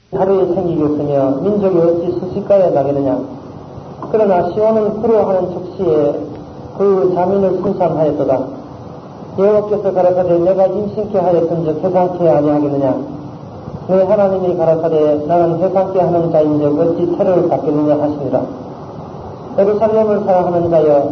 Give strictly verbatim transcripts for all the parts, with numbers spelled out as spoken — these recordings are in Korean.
하루에 생기겠으며 민족이 어찌 수식가에 나겠느냐. 그러나 시온은 부러워하는 즉시에 그 자민을 순산하였도다. 여호와께서 가라사대 내가 임신케 하였은즉 해상케 아니하겠느냐. 내 하나님이 가라사대 나는 해상케 하는 자인즉 어찌 태를 받겠느냐 하시니라. 예루살렘을 사랑하는 자여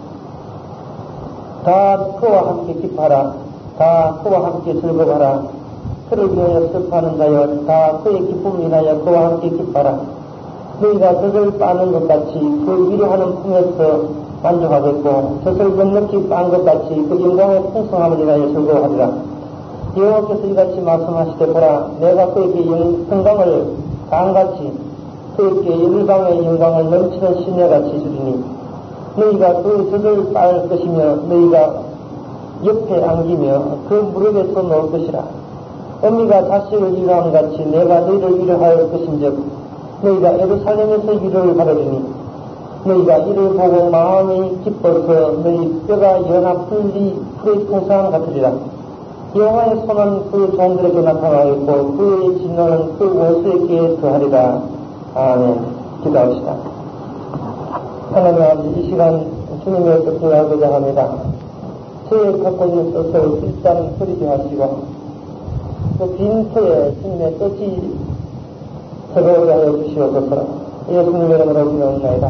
다 그와 함께 기뻐하라. 다 그와 함께 즐거워하라. 그를 위하여 슬퍼하는 자여 다 그의 기쁨을 인하여 그와 함께 기뻐하라. 너희가 젖을 빠는 것 같이 그 위로하는 품에서 만족하겠고 젖을 넉넉히 빤 것 같이 그 영광의 풍성함을 인하여 즐거워하리라. 여호와께서 이같이 말씀하시되 보라 내가 그에게 영광을 강같이 그에게 일방의 영광을 넘치는 시내같이 주리니 너희가 그 젖을 빨 것이며 너희가 옆에 안기며 그 무릎에서 놓을 것이라. 어미가 자식을 위로하는 같이 내가 너희를 위로하여 것인즉 너희가 예루살렘에서 위로를 받으리니 너희가 이를 보고 마음이 기뻐서 너희 뼈가 연합 풀리 풀의 풍성함 같으리라. 여호와의 손은 그 종들에게 나타나겠고 그의 진노는 그 원수에게 더하리라. 아멘. 기도합시다. 하나님 아버지 이 시간 주님의 뜻을 알고자 합니다. 저의 갖고 있는 뜻을 일단 버리게 하시고 그 빈터에 주님의 뜻이 들어오게 하여 주시옵소서. 예수님의 이름으로 기도합니다.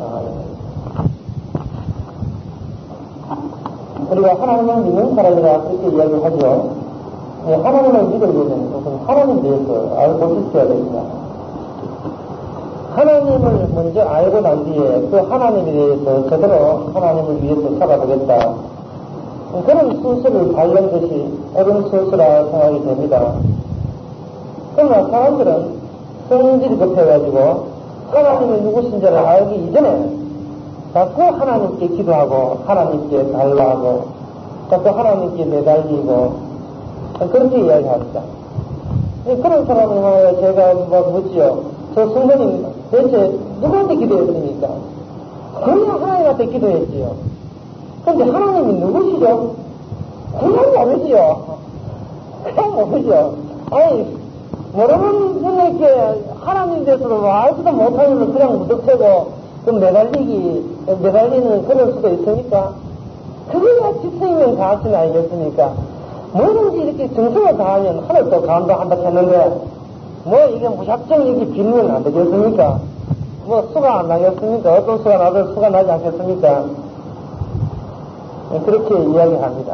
우리가 하나님을 믿는 사람이라 그렇게 이야기하죠. 하나님을 믿으려면 우선 하나님 대해서 알고 있어야 됩니다. 하나님을 먼저 알고 난 뒤에 그 하나님에 대해서 제대로 하나님을 위해서 살아보겠다. 그런 순서를 밟는 것이 옳은 순서라 생각이 됩니다. 그러나 사람들은 성질이 급해가지고 하나님이 누구신지를 알기 이전에 자꾸 하나님께 기도하고 하나님께 달라하고 자꾸 하나님께 매달리고 그렇게 이야기합니다. 그런 사람을 향하여 제가 뭐 묻지요. 저 성도님 대체 누구한테 기도했습니까? 그냥 하나님한테 기도했지요. 근데 하나님이 누구시죠? 그냥 모르지요. 그냥 모르죠. 아니 모르는 분에게 하나님 대해서도 알지도 못하면 그냥 무덕태고 그 매달리기 매달리는 그럴 수도 있으니까 그래야 지성이면 가하신 아니겠습니까? 뭐든지 이렇게 정성을 다하면 하늘도 감동한다 했는데 뭐 이게 무작정 이렇게 빌면 안 되겠습니까? 뭐 수가 안 나겠습니까? 어떤 수가 나도 수가 나지 않겠습니까? 그렇게 이야기합니다.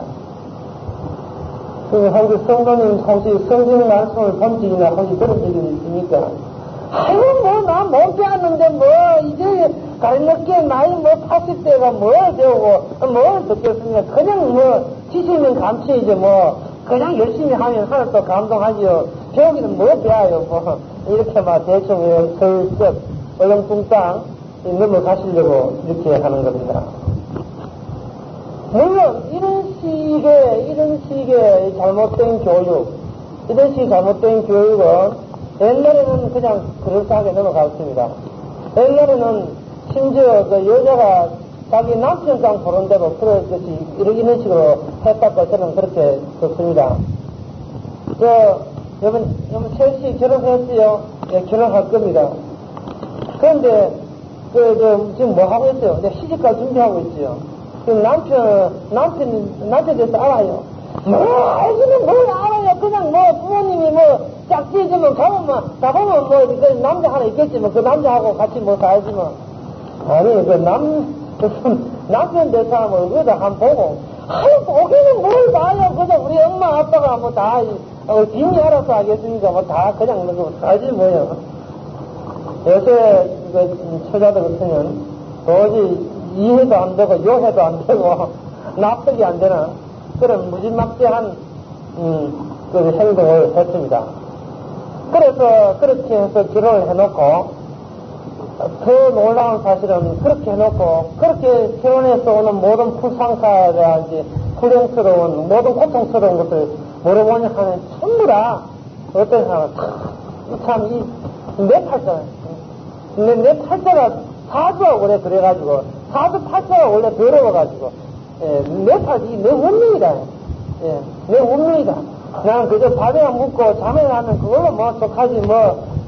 그 한국 성도님 혹시 성경 말씀을 본 적이나 혹시 들은 적이 있습니까? 아유 뭐 나 못 배웠는데 뭐 이제 가르늦게 나이 뭐 팔십 대가 뭘 배우고 뭘 듣겠습니까? 그냥 뭐 지식은 감치이죠. 뭐 그냥 열심히 하면 하나도 감동하지요. 배우기는 뭐 배워요. 뭐 이렇게 막 대충 슬쩍 얼렁뚱땅 넘어가시려고 이렇게 하는 겁니다. 물론 이런 식의 이런 식의 잘못된 교육, 이런 식의 잘못된 교육은 옛날에는 그냥 그럴싸하게 넘어갔습니다. 옛날에는 심지어 그 여자가 자기 남편상 보는데도 그런 것이 이런, 이런 식으로 했다고 저는 그렇게 듣습니다. 저, 여러분, 여러분, 셋이 결혼했어요? 예, 결혼할 겁니다. 그런데, 그, 저, 지금 뭐 하고 있어요? 이제 시집갈 준비하고 있어요. 지금 남편, 남편, 남편 대해서 알아요. 뭐, 알기는 뭘 알아요. 그냥 뭐, 부모님이 뭐, 짝지해주면 가면 뭐, 가보면 뭐, 그 남자 하나 있겠지만, 그 남자하고 같이 뭐 살지 뭐. 아니, 그 남, 남편 될 사람을 얼굴에다 한 번 보고, 아유, 보기는 뭘 봐요. 그저 우리 엄마, 아빠가 뭐 다, 어, 뒷니 알아서 하겠습니까? 뭐 다 그냥 뭐 살지 뭐요. 요새, 그, 처자들 같으면, 도저히 이해도 안 되고, 요해도 안 되고, 납득이 안 되는 그런 무지막지한, 음, 그 행동을 했습니다. 그래서 그렇게 해서 결혼을 해놓고, 더 놀라운 사실은 그렇게 해놓고 그렇게 태어나서 오는 모든 불상사라든지 불행스러운 모든 고통스러운 것을 물어보니 하면 전부 다 어떤 사람은 참이 내 팔자가 내, 내 팔자가 사주하고 그래 그래가지고 사주 팔자가 원래 더러워가지고 예, 내 팔자 내 운명이다. 예, 내 운명이다. 그냥 그저 밥에만 묻고 잠에 가면 그걸로 뭐 족하지 뭐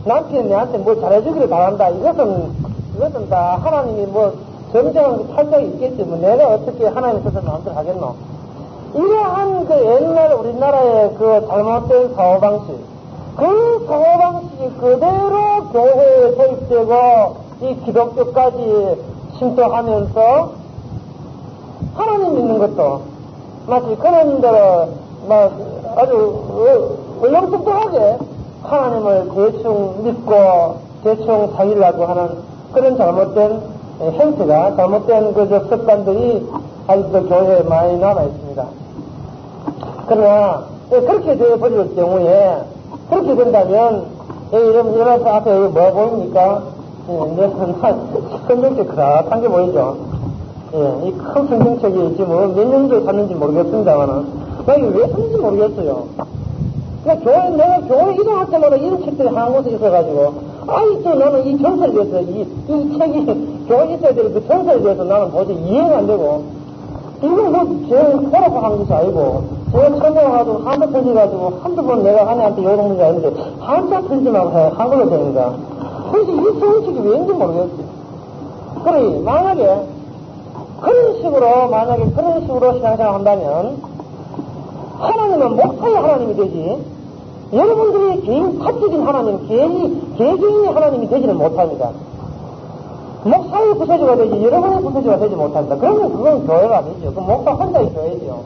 남편이 내한테 뭐 잘해주기를 바란다. 이것은, 이것은 다 하나님이 뭐 정정한 탈락이 있겠지. 뭐 내가 어떻게 하나님 뜻을 마음대로 하겠노. 이러한 그 옛날 우리나라의 그 잘못된 사고방식, 그 사고방식이 그대로 교회에 도입되고 이 기독교까지 침투하면서 하나님 믿는 것도 마치 그런 대로 막 아주 얼렁뚱땅하게 하나님을 대충 믿고 대충 사귀려고 하는 그런 잘못된 행태가, 잘못된 그 습관들이 아직도 교회에 많이 남아 있습니다. 그러나 그렇게 되어버릴 경우에, 그렇게 된다면 여러분 여러분 앞에 뭐 보입니까? 내 성경책 그렇한 게 보이죠. 예, 이 큰 성경책이 지금 몇 년째 샀는지 모르겠습니다만은 나 이거 왜 샀는지 모르겠어요. 그러니까 교회, 내가 교회 이동할 때마다 이런 책들이 한 곳에 있어가지고 아직도 나는 이 정서에 대해서 이, 이 책이 교회에 있어야 될 그 정서에 대해서 나는 도저히 이해가 안 되고, 이건 뭐 제가 보라고 한 것이 아니고 제가 처음에 와가지고 한자 틀려가지고 한두 번 내가 아내한테 요런 문제 아닌데 한자 틀지 말고 해 한글로 되니까 그래서 이 성식이 왜인지 모르겠어요. 그래 만약에 그런 식으로 만약에 그런 식으로 신앙생활 한다면 하나님은 목사의 하나님이 되지 여러분들이 개인 사적인 하나님, 개인, 개개인의 하나님이 되지는 못합니다. 목사의 구세주가 되지 여러분의 구세주가 되지 못합니다. 그러면 그건 교회가 아니죠. 그 목사 혼자의 교회죠.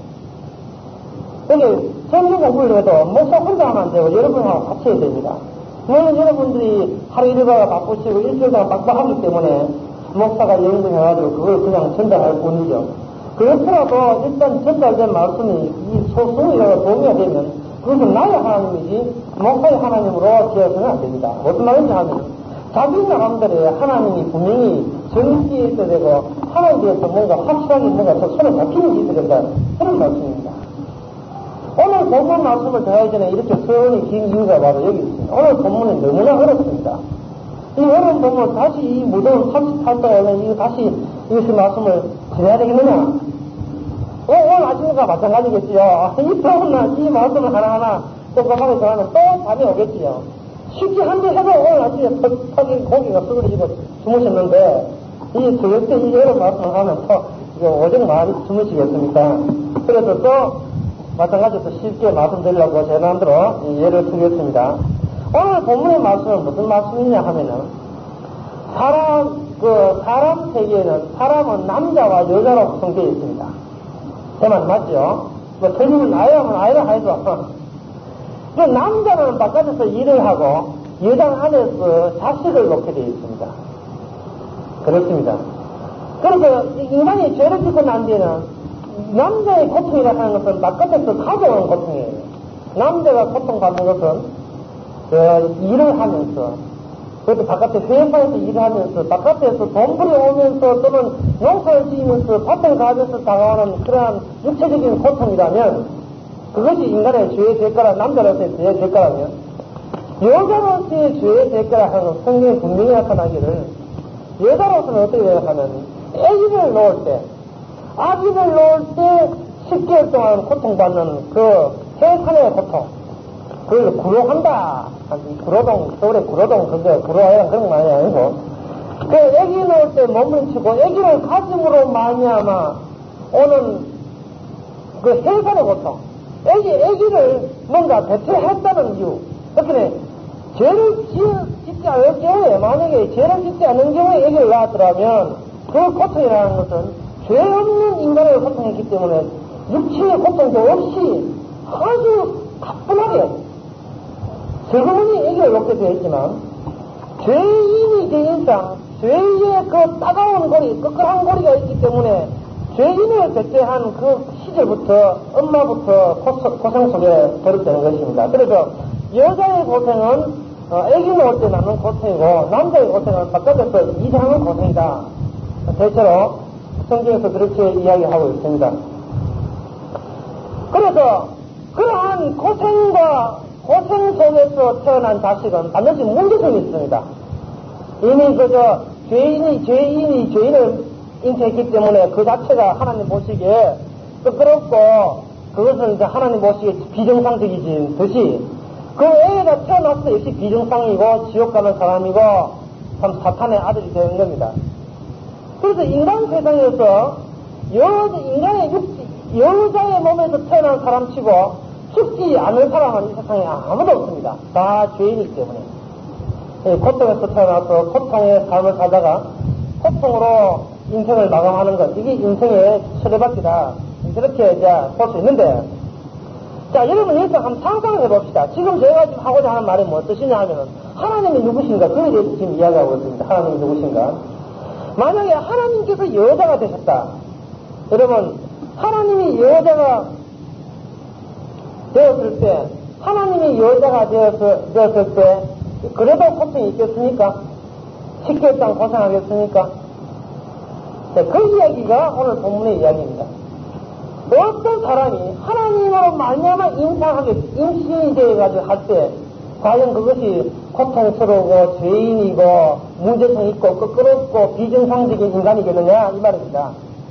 여기 성경 공부를 해도 목사 혼자 하면 안 되고 여러분하고 같이 해야 됩니다. 물론 여러분들이 하루 일과가 바쁘시고 일주일 동안 빡빡하기 때문에 목사가 연구해가지고 그걸 그냥 전달할 뿐이죠. 그렇더라도 일단 전달된 말씀이 이 소승이라고 동의가 되면 그것은 나의 하나님이지 목사의 하나님으로 되어서는 안 됩니다. 무슨 말인지 하면 자기 나름대로 하나님이 분명히 정기에 있어야 되고 하나님에 대해서 뭔가 확실하게 뭔가 손에 잡히는 게 있어야 된다. 그런 말씀입니다. 오늘 본문 말씀을 더하기 전에 이렇게 서원이 긴 이유가 바로 여기 있습니다. 오늘 본문이 너무나 어렵습니다. 이 어려운 본문 다시 이 무더운 삼십팔 도에 이거 다시 이것의 말씀을 전해야 되겠느냐? 오, 오늘 아침과 마찬가지겠지요. 이 더운 날 이 말씀을 하나하나 똑똑하게 전하면 또 밤이 오겠지요. 쉽게 한 번 해도 오늘 아침에 퍽퍽이 고기가 썩어지고 주무셨는데 이 저녁 때 이 여름 말씀을 하면 또 이거 오직 많이 주무시겠습니까? 그래서 또 마찬가지로 쉽게 말씀드리려고 제 마음대로 예를 들겠습니다. 오늘 본문의 말씀은 무슨 말씀이냐 하면은 사람 그 사람 세계에는 사람은 남자와 여자로 구성되어 있습니다. 제 말 맞죠? 뭐 틀리면 아이라면 아이라 하죠. 그 남자는 바깥에서 일을 하고 여자는 안에서 자식을 놓게 되어 있습니다. 그렇습니다. 그래서 인간이 죄를 짓고 난 뒤에는 남자의 고통이라고 하는 것은 바깥에서 가져오는 고통이에요. 남자가 고통받는 것은 그 일을 하면서 그것도 바깥에 회사에서 일을 하면서 바깥에서 돈 벌어오면서 또는 농사를 지으면서 밭을 가면서 당하는 그러한 육체적인 고통이라면 그것이 인간의 죄의 대가라 남자로서의 죄의 대가라면 여자로서의 죄의 대가라 하는 성경에 분명히 나타나기를 여자로서는 어떻게 생각하면 아기를 놓을 때 아기를 놓을 때 십 개월 동안 고통받는 그 해산의 고통 그걸 구로한다. 구로동, 서울의 구로동, 그게 구로하야 그런 거 많이 아니고. 그 애기 놓을 때 몸부림치고 애기를 가짐으로 말미암아 오는 그 해산의 고통. 애기, 애기를 뭔가 대체했다는 이유. 그렇게 죄를 짓지 않을 경우에, 만약에 죄를 짓지 않는 경우에 애기를 낳았더라면 그 고통이라는 것은 죄 없는 인간의 고통이기 때문에 육체의 고통도 없이 아주 가뿐하게 슬그머니 애기를 놓게 되어 있지만 죄인이 된 이상 죄의 그 따가운 고리, 끄끄한 고리가 있기 때문에 죄인을 대체한 그 시절부터 엄마부터 고생 속에 버릇되는 것입니다. 그래서 여자의 고생은 어, 애기 놓을 때 나는 고생이고 남자의 고생은 바깥에서 일하는 고생이다. 대체로 성경에서 그렇게 이야기하고 있습니다. 그래서 그러한 고생과 고생 속에서 태어난 자식은 반드시 문제점이 있습니다. 이미 그저 죄인이 죄인이 죄인을 잉태했기 때문에 그 자체가 하나님 보시기에 끄끄럽고 그것은 이제 하나님 보시기에 비정상적이진 듯이 그 애가 태어났을 때 역시 비정상이고 지옥 가는 사람이고 참 사탄의 아들이 되는 겁니다. 그래서 인간 세상에서 여, 인간의 육지, 여자의 몸에서 태어난 사람 치고 죽지 않을 사람은 이 세상에 아무도 없습니다. 다 죄인이기 때문에. 고통에서 태어나서 고통의 삶을 살다가 고통으로 인생을 마감하는 것, 이게 인생의 수레바퀴다. 그렇게 이제 볼 수 있는데, 자, 여러분 여기서 한번 상상을 해봅시다. 지금 제가 지금 하고자 하는 말이 무엇이냐 하면은, 하나님이 누구신가? 그에 대해서 지금 이야기하고 있습니다. 하나님이 누구신가? 만약에 하나님께서 여자가 되셨다. 여러분, 하나님이 여자가 되었을 때, 하나님이 여자가 되었을, 되었을 때, 그래도 고통이 있겠습니까? 식결상 고생하겠습니까? 네, 그 이야기가 오늘 본문의 이야기입니다. 어떤 사람이 하나님으로 말미암아 임상하게 임신이 되어가지고 할 때, 과연 그것이 고통스러우고 죄인이고 문제성 있고 끄끄럽고 비정상적인 인간이겠느냐 이 말입니다.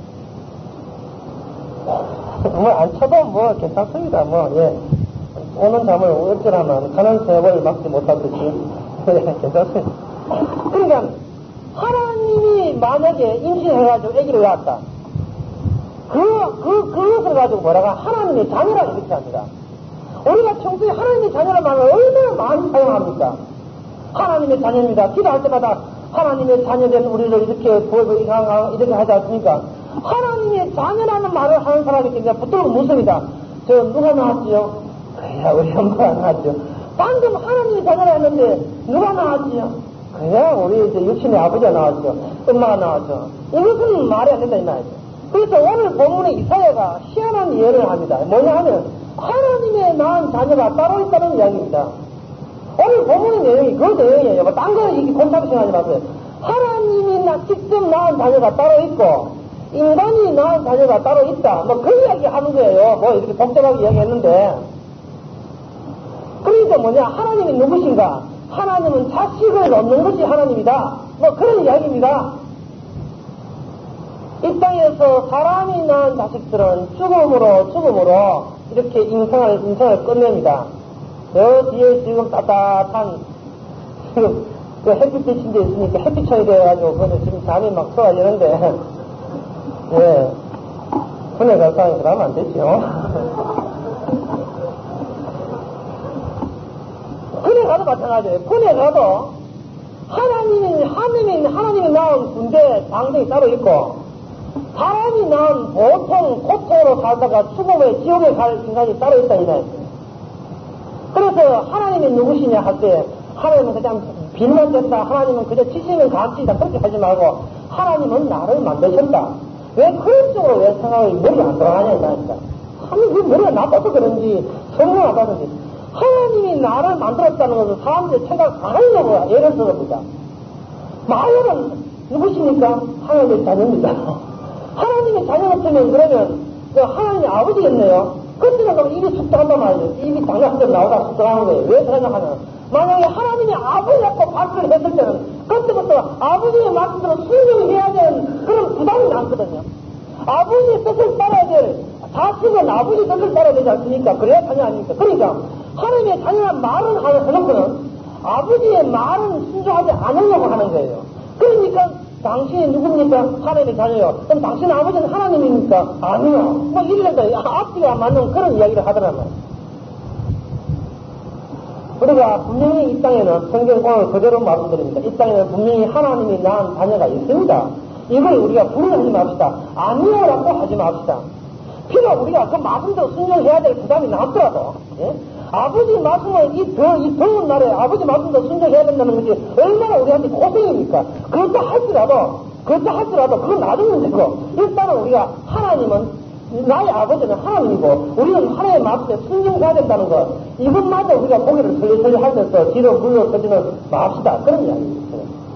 뭐 안 쳐도 뭐 괜찮습니다. 뭐 예. 오는 잠을 어쩌라면 가는 세월 막지 못하듯이 예, 괜찮습니다. 그러니까 하나님이 만약에 임신해가지고 아기를 낳았다. 그, 그, 그것을 가지고 뭐라가 하나님의 자녀라고 이렇게 합니다. 우리가 평소에 하나님의 자녀란 말을 얼마나 많이 사용합니까? 하나님의 자녀입니다. 기도할 때마다 하나님의 자녀된 우리를 이렇게 보고 이렇게 하지 않습니까? 하나님의 자녀라는 말을 하는 사람이 굉장히 붙들고 묻습니다. 저 누가 나왔지요? 그야 우리 엄마가 나왔죠. 방금 하나님의 자녀라 했는데 누가 나왔지요? 그야 우리 이제 육신의 아버지가 나왔죠. 엄마가 나왔죠. 이것은 말이 안 된다 이 말이죠. 그래서 오늘 본문의 이사야가 희한한 예를 합니다. 뭐냐 하면 하나님의 낳은 자녀가 따로 있다는 이야기입니다. 오늘 본문의 내용이 그 내용이에요. 뭐 딴 거는 이게 곤탑이 하지 마세요. 하나님이 나 직접 낳은 자녀가 따로 있고 인간이 낳은 자녀가 따로 있다. 뭐 그 이야기 하는 거예요. 뭐 이렇게 복잡하게 이야기했는데 그러니까 뭐냐 하나님이 누구신가? 하나님은 자식을 낳는 것이 하나님이다. 뭐 그런 이야기입니다. 이 땅에서 사람이 낳은 자식들은 죽음으로 죽음으로 이렇게 인생을 인생을 끝냅니다. 저 뒤에 지금 따뜻한 지금 그 햇빛 비친 데 있으니까 햇빛천이 돼가지고 그거는 지금 잠이 막 쏟아지는데 예 군에 갈 사람이 그러면 안 되죠. 군에 가도 마찬가지예요. 군에 가도 하나님이 하나님이 하나님이 낳은 군대 장정이 따로 있고. 사람이 낳은 보통 고통으로 살다가 죽음의 지옥에 갈 인간이 따로 있다 이 말이에요. 그래서 하나님이 누구시냐 할 때 하나님은 그냥 빚만 졌다. 하나님은 그저 지시는 감치다. 그렇게 하지 말고 하나님은 나를 만드셨다. 왜 그런 쪽으로 왜 생각이 머리가 안 돌아가냐 이 말입니다. 하나님 그 머리가 나빠서 그런지 성령 나빠서지 하나님이 나를 만들었다는 것은 사람들의 생각 안 하려고 예를 들어봅니다. 마귀는 누구십니까? 하나님의 자녀입니다. 하나님의 자녀 같으면 그러면 그 하나님의 아버지겠네요. 그때는 그럼 입이 숙달한단 말이에요. 입이 장난처럼 나오다 숙달하는 거예요. 왜 그러냐 하면 만약에 하나님의 아버지라고 발표를 했을 때는 그때부터 아버지의 말씀대로 순종해야 되는 그런 부담이 남거든요. 아버지의 뜻을 따라야 될 자식은 아버지 뜻을 따라야 되지 않습니까? 그래야 자녀 아닙니까? 그러니까 하나님의 자녀란 말은 해놓고는 아버지의 말은 순종하지 않으려고 하는 거예요. 그러니까 당신이 누굽니까? 하나님의 자녀요. 그럼 당신 아버지는 하나님입니까? 아니요. 뭐 이래서 앞뒤가 맞는 그런 이야기를 하더라고요. 우리가 분명히 이 땅에는 성경 오늘 그대로 말씀드립니다. 이 땅에는 분명히 하나님이 낳은 자녀가 있습니다. 이걸 우리가 부인하지 맙시다. 아니요라고 하지 맙시다. 비록 우리가 그 말씀대로 순종해야 될 부담이 남더라도 예? 아버지 말씀을 이, 더, 이 더운 날에 아버지 말씀대로 순종해야 된다는 것이 얼마나 우리한테 고생입니까? 그것도 할지라도 그것도 할지라도 그건 나중에 되고 일단은 우리가 하나님은 나의 아버지는 하나님이고 우리는 하나님의 말씀에 순종해야 된다는 것 이것마저 우리가 고개를 설레설레 하면서 뒤로 물러서지는 맙시다. 그런 이야기입니다.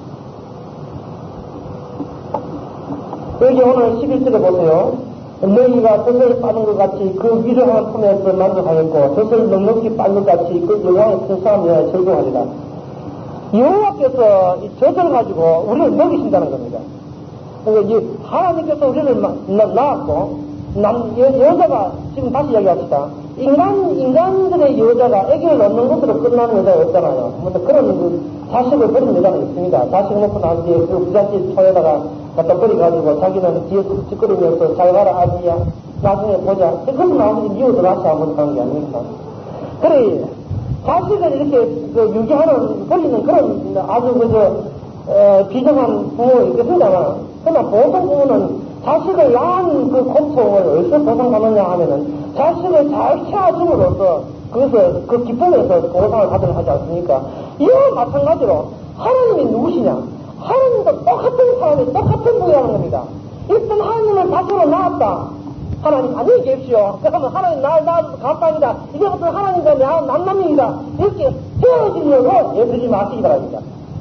여기 오늘 십일 절에 보세요. 너희가 젖을 빠는 것 같이 그 위로한 품에서 만족하였고 젖을 넉넉히 빠는 것 같이 그 영광의 큰 사람이여 즐거워하리라. 여호와께서 이 젖을 가지고 우리를 먹이신다는 겁니다. 그러니까 이 하나님께서 우리를 낳았고 남, 여, 여자가 지금 다시 이야기합시다. 인간, 인간들의 대부분의 여자가 아기를 낳는 것으로 끝나는 여자가 없잖아요. 뭐 그런 그 자식을 버린 여자는 있습니다. 자식 놓고 난 뒤에 그 부잣집 터에다가 갖다 버려가지고 자기는 뒤에 찌끄리면서 잘 가라 아지야 나중에 보자. 그것은 나중에 미워도 다시 한번 하는 게 아닙니까? 그래 자식을 이렇게 그 유지하는 버리는 그런 아주 그저 어, 비정한 부모 있겠습니다만 그러나 보통 부모는 자식을 낳은 그 고통을 어디서 보상하느냐 하면은 자식을 잘 키워줌으로써 그것을 그 기쁨에서 보상을 받으려 하지 않습니까? 이와 마찬가지로 하나님이 누구시냐? 하나님도 똑같은 사람이 똑같은 분이라는 겁니다. 일단 하나님을 자식으로 낳았다. 하나님 안녕히 계십시오. 그러면 하나님 날 낳아줘서 감사합니다. 이제부터 하나님과 내 남남입니다. 이렇게 헤어지려고 애쓰지 마시기 바랍니다.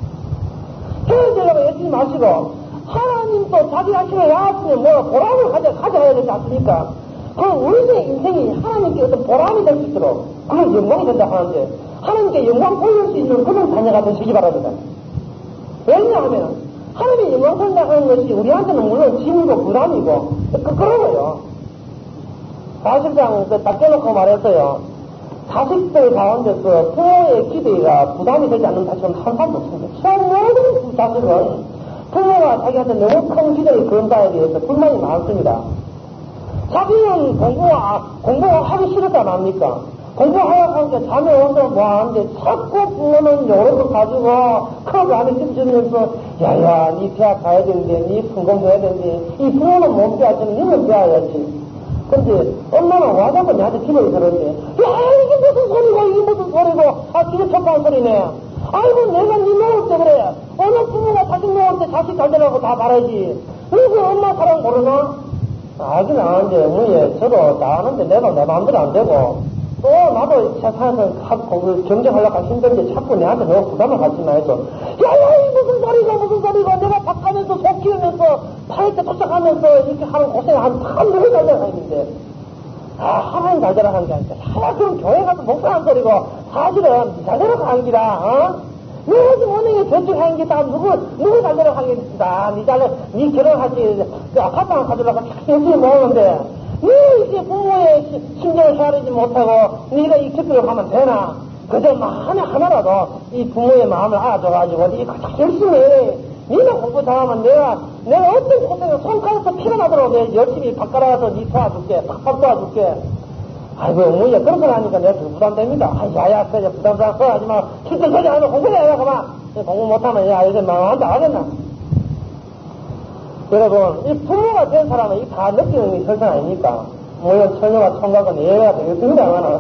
헤어지려고 애쓰지 마시고 하나님도 자기 자신을 낳았으면 뭐 보람을 가져, 가져야 되지 않습니까? 그럼 우리의 인생이 하나님께 어떤 보람이 될 수 있도록 그런 영광이 된다 하는데 하나님께 영광 돌릴 수 있는 그런 자녀가 되시기 바랍니다. 왜냐하면 하나님의 영광 돌린다 하는 것이 우리한테는 물론 짐이고 부담이고 그거예요. 사실상 그 딱 떼놓고 말했어요. 자식들 가운데서 부모의 기대가 부담이 되지 않는 자식은 한 사람도 없습니다. 저 모든 자식은 부모가 자기한테 너무 큰 기대를 건다에 대해서 불만이 많습니다. 자기는 공부가, 공부가 하기 싫을까 안 합니까? 공부하려고 하니까 잠이 오는데 뭐 하는데 자꾸 부모는 요런 거 가지고 커브 안에 찝어주면서 야야 니 대학 가야 되는데 니 성공해야 되는데 이 부모는 못 배웠지만 니는 배워야지. 근데 엄마는 와자고 나한테 기분이 그러는데 야 이게 무슨 소리고 이게 무슨 소리고 아 진짜 척한 소리네. 아이고 내가 니 먹을 때 그래. 어느 부모가 자식 먹을 때 자식 잘 되라고 다 말하지. 그래서 엄마 사랑 모르나? 알긴 아는데 어머니 저도 다 아는데 내가 내 마음대로 안 되고 또 나도 세상에서 그 경쟁하려고 힘든데 자꾸 내한테 너무 부담을 갖지 말고 야야 이 무슨 소리고 무슨 소리고 내가 밥 가면서 속 키우면서 팔 때 도착하면서 이렇게 하는 고생 한참 누구 달려가 있는데 아 하나님 달려라 하는 게 아니라 야 그럼 교회 가서 목사한 소리고 사실은 니 달려라 하는 기라 어? 내가 지금 원행에 저축하는 게 다 누구 누구 달려라 하는 게다 니 달려 니 결혼하지 그 아파트 하나 가지려고 열심히 모으는데 왜 이렇게 부모의 심정을 헤아리지 못하고 네가 이 곁으로 가면 되나? 그저 마음에 하나라도 이 부모의 마음을 알아줘가지고 네가 열심히 해. 네가 공부 잘하면 내가 내가 어떤 고생을 손가락에서 피가 나도록 내가 열심히 바꿔라서 네 도와줄게. 팍팍 도와줄게. 아이고 어머니가 그렇게 하니까 내가 좀 부담됩니다. 아, 야야 그래 부담스러워 하지마. 실제 소리 안 하면 공부해야 그만. 공부 못하면 야 이제 망한다 하겠나? 여러분, 이 부모가 된 사람은 이 다 느끼는 게 혈전 아닙니까? 물론 처녀와 총각은 예외가 되겠습니다만.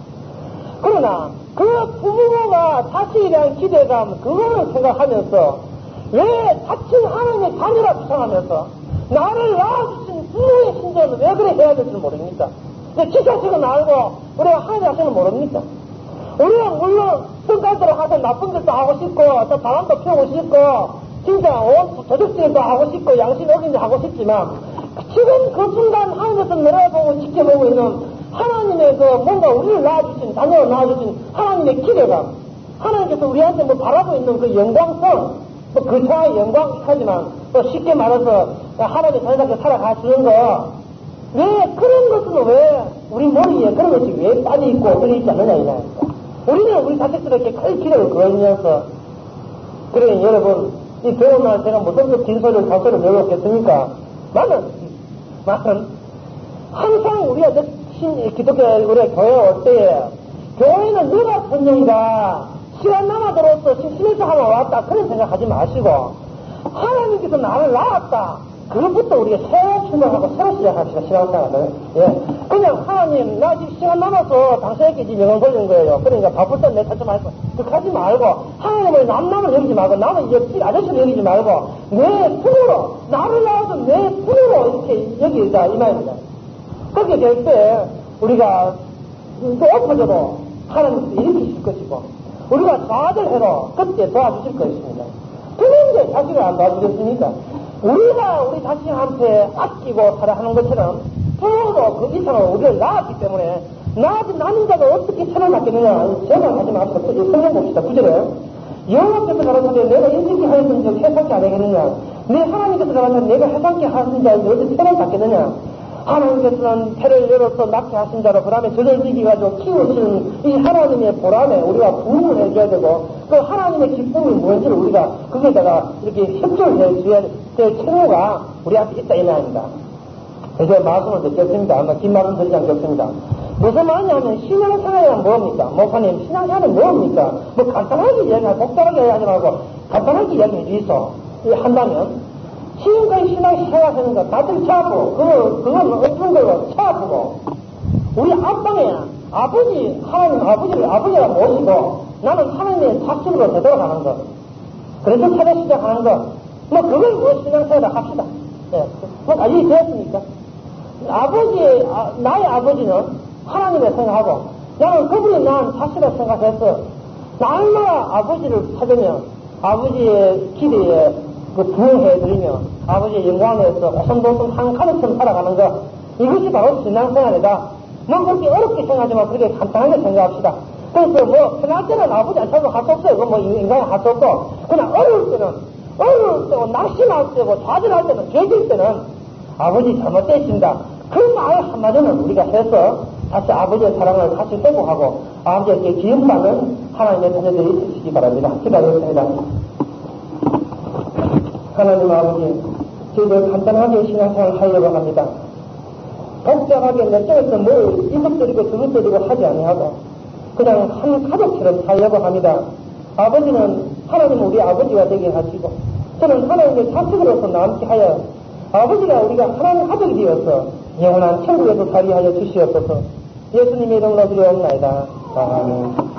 그러나, 그 부모가 자식에 대한 기대감, 그거를 생각하면서, 왜 자칭 하나님의 자녀라 주장하면서, 나를 낳아주신 부모의 심정은 왜 그래 해야 될지 모릅니까? 근데 지 자식은 알고, 우리가 하나님 자식은 모릅니까? 우리가 물론, 성깔대로 가서 나쁜 짓도 하고 싶고, 또 바람도 피우고 싶고, 진짜 온 도둑질도 하고 싶고 양심 어긴도 하고 싶지만 지금 그 순간 하늘에서 내려보고 지켜보고 있는 하나님의 그 뭔가 우리를 낳아주신 자녀를 낳아주신 하나님의 기대감 하나님께서 우리한테 뭐 바라고 있는 그 영광성 뭐 그처의 영광하지만 또 쉽게 말해서 하나님의 자녀답게 살아가시는 거 왜 그런 것은 왜 우리 머리에 그런 것이 왜 빠져있고 들어있지 않느냐 이냐 우리는 우리 자식들에게 큰 기대를 걸면서 그래 여러분 이 배운 날 제가 무슨 그 긴 소리를 장소리를 외웠겠습니까? 나는, 나는, 항상 우리가 신, 기독교, 우리 교회 올 때에, 교회는 내가 성령이다. 시간 남아들어서 심심해서 하나 왔다. 그런 생각하지 마시고, 하나님께서 나를 낳았다. 그것부터 우리가 새로 출발하고 새로 시작합시다. 신앙생활을. 예. 그냥 하나님, 나 지금 시간 남아서 당신에게 지금 영혼 걸린 거예요. 그러니까 바쁠 땐 내 찾지 말고, 그렇게 하지 말고, 하나님을 남남을 여기지 말고, 나는 옆집 아저씨를 여기지 말고, 내 손으로, 나를 낳아서 내 손으로 이렇게 여기자, 이 말입니다. 그렇게 될 때, 우리가 또 엎어져도 하나님께서 일으키실 것이고, 우리가 좌절해도 그때 도와주실 것입니다. 그런데 자식을 안 도와주겠습니까? 우리가 우리 자신한테 아끼고 살아하는 것처럼 부모도 그 이상으로 우리를 낳았기 때문에 낳아진 낳는 자가 어떻게 천을 낳겠느냐 생각하지 마시고 성경 봅시다. 구절에 여호와께서 가라사대 내가 인식이 하였던 적 해산케 안 하겠느냐 내 하나님께서 가라사대 내가 해산케 하신 자에게 어떻게 천을 낳겠느냐 하나님께서는 태를 열어서 낳게 하신 자로 그 다음에 저절지기 가지고 키우시는 이 하나님의 보람에 우리가 부응을 해줘야 되고 그 하나님의 기쁨이 뭔지를 우리가 거기에다가 이렇게 협조를 해줘야 될 채무가 우리 앞에 있다 이 말입니다. 그래서 말씀을 듣겠습니다. 아마 긴 말은 드리지 않겠습니다. 무슨 말이냐면 신앙생활이란 뭡니까? 목사님 신앙생활은 뭡니까? 뭐 간단하게 이야기하고 복잡하게 이야기하지 말고 간단하게 이야기해 주이소. 한다면 지금까지 신앙생활하는 거 다들 차고 그거, 그건 어떤 걸로 차고 우리 앞방에 아버지 하나님 아버지를 아버지라 모시고 나는 하나님의 자식으로 되돌아가는 거 그래서 찾아 시작하는 거 뭐 그걸 뭐 신앙생활을 합시다. 예. 뭐 알리 되었습니까? 아버지 아, 나의 아버지는 하나님을 생각하고 나는 그분이 난 자식을 생각해서 날마다 아버지를 찾으며 아버지의 기대에 그 부응해드리며 아버지의 영광에서 오손도손 한 가득처럼 살아가는 것 이것이 바로 신앙생활이다. 뭐 그렇게 어렵게 생각하지만 그렇게 간단하게 생각합시다. 그래서 뭐 편할 때는 아버지한테 찾아서 할 수 없어요. 그건 뭐 인간이 할 수 없고 그냥 어려울 때는 어려울 때고 낙심할 때고 좌절할 때는 죄질 때는 아버지 잘못되신다. 그 말 한마디는 우리가 해서 다시 아버지의 사랑을 다시 회복하고 아버지에게 기억받는 하나님의 자녀들이 되시기 바랍니다. 기도하겠습니다. 하나님 아버지, 저희들 간단하게 신앙생활을 하려고 합니다. 복잡하게 내 쪽에서 뭘 이것들이고 저것들이고 하지 아니하고 그냥 한 가족처럼 살려고 합니다. 아버지는 하나님 우리 아버지가 되게 하시고 저는 하나님의 자식으로서 남게 하여 아버지가 우리가 하나님 가족이 되어서 영원한 천국에서 살게 하여 주시옵소서. 예수님의 이름으로 드리옵나이다. 아멘.